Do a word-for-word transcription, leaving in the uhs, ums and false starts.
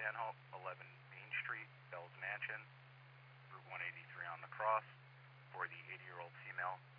Stanhope, eleven Main Street, Bell's Mansion, Route one eighty-three on the cross, for the eighty-year-old female